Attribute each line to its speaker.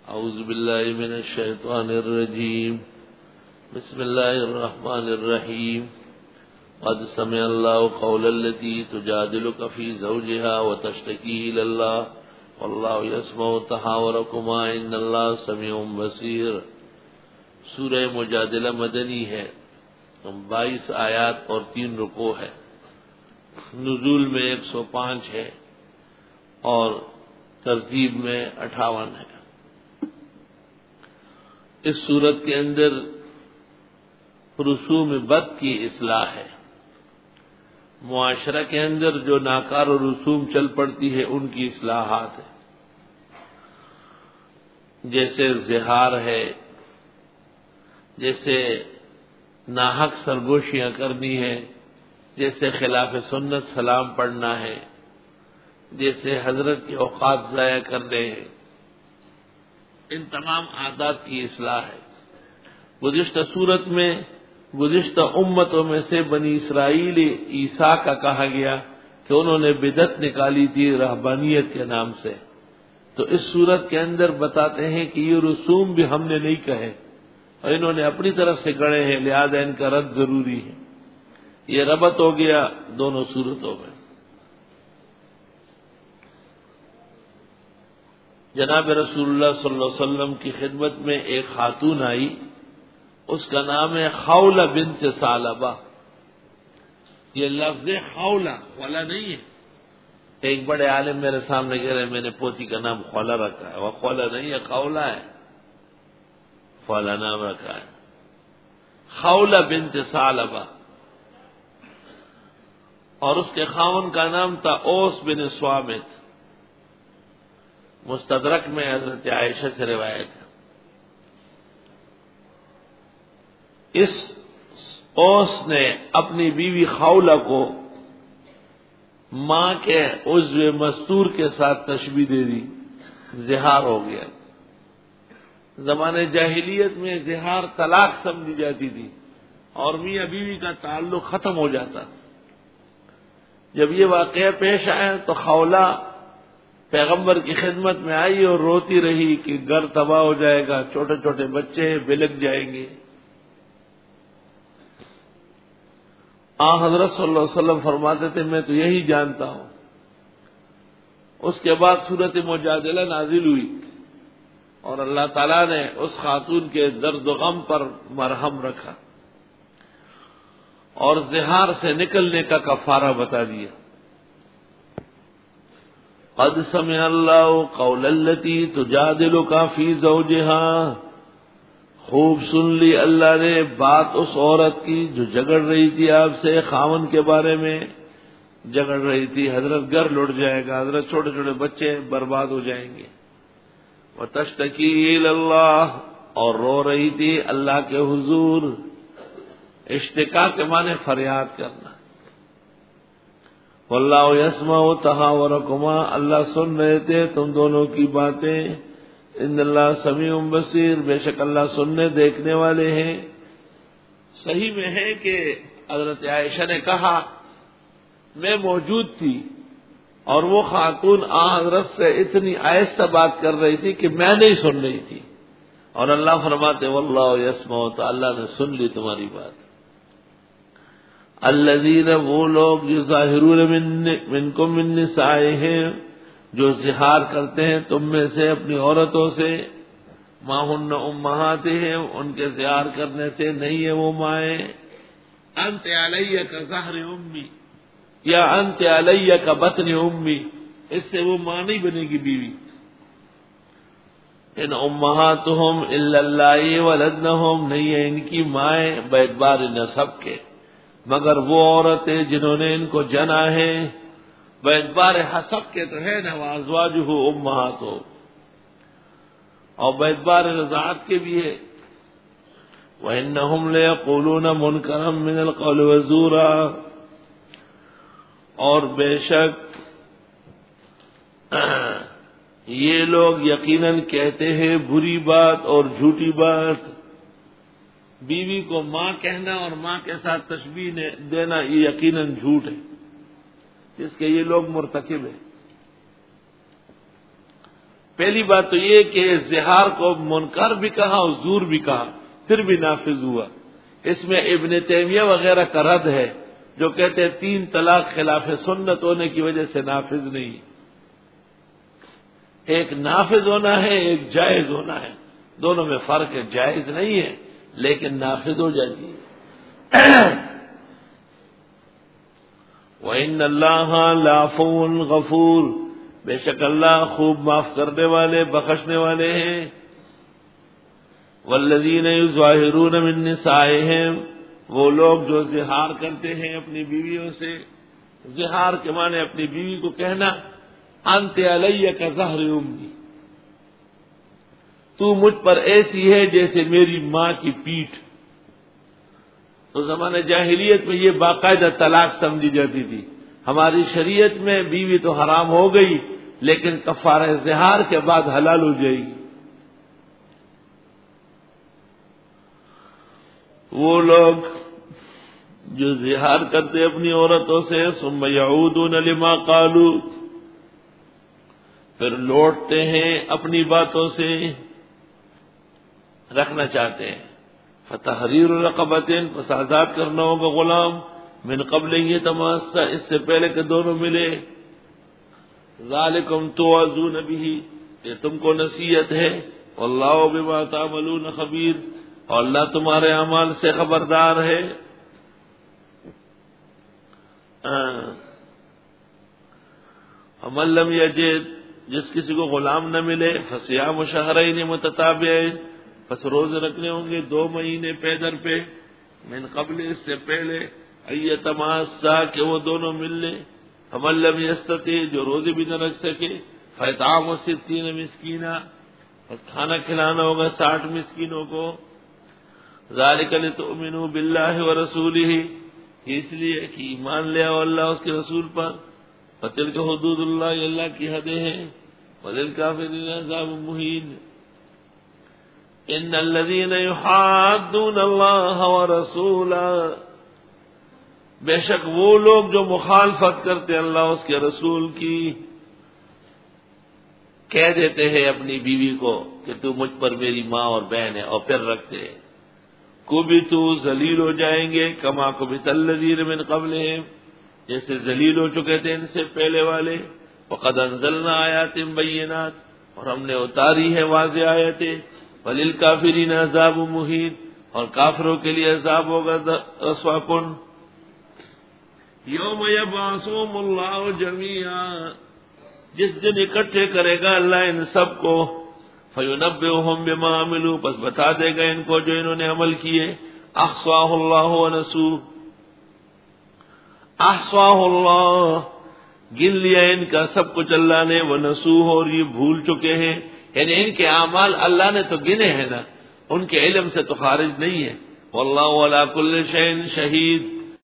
Speaker 1: اعوذ باللہ من الشیطان الرجیم بسم اللہ الرحمن الرحیم قد سمع اللہ قول التي تجادلك في زوجها وتشتكي الى الله والله يسمع تحاوركما ان اللہ سمیع بصیر۔ سورہ مجادلہ مدنی ہے، 22 آیات اور 3 رکوع ہے، نزول میں 105 ہے اور ترتیب میں 58 ہے۔ اس صورت کے اندر رسوم بد کی اصلاح ہے، معاشرہ کے اندر جو ناکار و رسوم چل پڑتی ہے ان کی اصلاحات ہے، جیسے زہار ہے، جیسے ناحق سرگوشیاں کرنی ہے، جیسے خلاف سنت سلام پڑھنا ہے، جیسے حضرت کے اوقات ضائع کرنے ہیں، ان تمام عادات کی اصلاح ہے۔ گزشتہ صورت میں گزشتہ امتوں میں سے بنی اسرائیل عیسیٰ کا کہا گیا کہ انہوں نے بدعت نکالی تھی رہبانیت کے نام سے، تو اس صورت کے اندر بتاتے ہیں کہ یہ رسوم بھی ہم نے نہیں کہے اور انہوں نے اپنی طرف سے گڑھے ہیں، لہذا ان کا رد ضروری ہے۔ یہ ربط ہو گیا دونوں صورتوں میں۔ جناب رسول اللہ صلی اللہ علیہ وسلم کی خدمت میں ایک خاتون آئی، اس کا نام ہے خولہ بنت ثعلبہ۔ یہ لفظ خولہ خولا نہیں ہے۔ ایک بڑے عالم میرے سامنے کہہ رہے میں نے پوتی کا نام خولہ رکھا ہے، وہ خولہ نہیں ہے، خولہ ہے، خولہ نام رکھا ہے۔ خولہ بنت ثعلبہ، اور اس کے خاوند کا نام تھا اوس بن صامت۔ مستدرک میں حضرت عائشہ سے روایت ہے۔ اس اوس نے اپنی بیوی خولہ کو ماں کے عضو مستور کے ساتھ تشبیہ دے دی، زہار ہو گیا۔ زمانے جاہلیت میں زہار طلاق سمجھی جاتی تھی اور میاں بیوی کا تعلق ختم ہو جاتا۔ جب یہ واقعہ پیش آیا تو خولہ پیغمبر کی خدمت میں آئی اور روتی رہی کہ گھر تباہ ہو جائے گا، چھوٹے چھوٹے بچے بلک جائیں گے۔ حضرت صلی اللہ علیہ وسلم فرماتے تھے میں تو یہی جانتا ہوں۔ اس کے بعد سورۃ مجادلہ نازل ہوئی اور اللہ تعالیٰ نے اس خاتون کے درد و غم پر مرہم رکھا اور زہار سے نکلنے کا کفارہ بتا دیا۔ قد سمع اللہ قول التي تجادلك في زوجها، خوب سن لی اللہ نے بات اس عورت کی جو جھگڑ رہی تھی آپ سے خاوند کے بارے میں، جھگڑ رہی تھی حضرت گھر لٹ جائے گا، حضرت چھوٹے چھوٹے بچے برباد ہو جائیں گے۔ وتشتکی الی اللہ، اور رو رہی تھی اللہ کے حضور۔ اشتکا کے معنی فریاد کرنا۔ واللہ یسمع تحاورکما، اللہ سن رہے تھے تم دونوں کی باتیں۔ ان اللہ سمیع بصیر، بے شک اللہ سننے دیکھنے والے ہیں۔ صحیح میں ہے کہ حضرت عائشہ نے کہا میں موجود تھی اور وہ خاتون حضرت سے اتنی آہستہ بات کر رہی تھی کہ میں نہیں سن رہی تھی، اور اللہ فرماتے واللہ یسمع، تو اللہ نے سن لی تمہاری بات۔ الذین، وہ لوگ یظاہرون منکم من نسائہم، جو زہار کرتے ہیں تم میں سے اپنی عورتوں سے، ما ہن امہاتہم، ان کے زہار کرنے سے نہیں ہے وہ مائیں۔ انت علیہ کظہر امی، یا انت علیہ کبطن امی، اس سے وہ ماں نہیں بنے گی بیوی۔ ان امہاتہم الا اللہ ولدنہم، نہیں ہے ان کی مائیں باعتبار نسب کے مگر وہ عورتیں جنہوں نے ان کو جنا ہے، باعتبار حسب کے تو ہے نا، وازواجہ امہاتہ، اور باعتبار رضاعت کے بھی ہے۔ وَإِنَّهُمْ لَيَقُولُونَ مُنْكَرًا مِنَ الْقَوْلِ وَزُورًا، اور بے شک یہ لوگ یقیناً کہتے ہیں بری بات اور جھوٹی بات۔ بیوی کو ماں کہنا اور ماں کے ساتھ تشبیہ دینا یہ یقیناً جھوٹ ہے جس کے یہ لوگ مرتکب ہیں۔ پہلی بات تو یہ کہ زہار کو منکر بھی کہا اور زور بھی کہا، پھر بھی نافذ ہوا۔ اس میں ابن تیمیہ وغیرہ کا رد ہے جو کہتے ہیں 3 طلاق خلاف سنت ہونے کی وجہ سے نافذ نہیں، ایک نافذ ہونا ہے، ایک جائز ہونا ہے، دونوں میں فرق ہے، جائز نہیں ہے لیکن نافذ ہو جاتی ہے۔ وَإِنَّ اللَّهَ لَعَفُوٌّ غَفُورٌ، بے شک اللہ خوب معاف کرنے والے، بخشنے والے ہیں۔ وَالَّذِينَ يُظَاهِرُونَ مِن نِّسَائِهِمْ، وہ لوگ جو زہار کرتے ہیں اپنی بیویوں سے، زہار کے معنی اپنی بیوی کو کہنا انت علیہ کا ظہر امی، تو مجھ پر ایسی ہے جیسے میری ماں کی پیٹھ۔ تو زمانہ جاہلیت میں یہ باقاعدہ طلاق سمجھی جاتی تھی، ہماری شریعت میں بیوی تو حرام ہو گئی لیکن کفارہ زہار کے بعد حلال ہو جائے گی۔ وہ لوگ جو زہار کرتے اپنی عورتوں سے ثم یعودون لما قالوا، پھر لوٹتے ہیں اپنی باتوں سے، رکھنا چاہتے ہیں، فتحریر رقبۃ، پس آزاد کرنا ہوگا غلام، من قبل یتماسا، اس سے پہلے کہ دونوں ملے، ذالکم توعظون بہ، یہ تم کو نصیحت ہے، واللہ بما تعملون خبیر، اور اللہ تمہارے اعمال سے خبردار ہے۔ ومن لم یجد، جس کسی کو غلام نہ ملے، فصیام شہرین متتابعین، پس روزے رکھنے ہوں گے 2 مہینے پے در پہ، من قبل، اس سے پہلے، ایتماسا، کہ وہ دونوں مل لیں، ومن لم یستطع، جو روزے بھی نہ رکھ سکے، فاطعام 60 مسکینا، پس کھانا کھلانا ہوگا 60 مسکینوں کو، ذالک لتؤمنوا باللہ ورسولہ، اس لیے کہ ایمان لے آؤ اللہ اس کے رسول پر، فتلک حدود اللہ، یہ اللہ کی حدیں ہیں، وللکافرین عذاب مہین۔ ان الذین یحادون اللہ ورسولہ، بے شک وہ لوگ جو مخالفت کرتے اللہ اس کے رسول کی، کہہ دیتے ہیں اپنی بیوی کو کہ تو مجھ پر میری ماں اور بہن ہے، اور پھر رکھتے ہیں، کبتو، ذلیل ہو جائیں گے، کما کبت الذین من قبلہم، جیسے ذلیل ہو چکے تھے ان سے پہلے والے، وقد انزلنا آیات بینات، اور ہم نے اتاری ہے واضح آیتیں، وللکافرین عذاب مہین، اور کافروں کے لیے عذاب ہوگا رسوا کن۔ یوم یبعثہم اللہ جمیعا، جس دن اکٹھے کرے گا اللہ ان سب کو، فینبئہم بما عملوا، پس بتا دے گا ان کو جو انہوں نے عمل کیے، احصاہ اللہ ونسوہ، احصاہ اللہ، گن لیا ان کا سب کچھ اللہ نے، ونسوہ، اور یہ بھول چکے ہیں، یعنی ان کے اعمال اللہ نے تو گنے ہیں نا، ان کے علم سے تو خارج نہیں ہے۔ واللہ علی کل شیء شہید،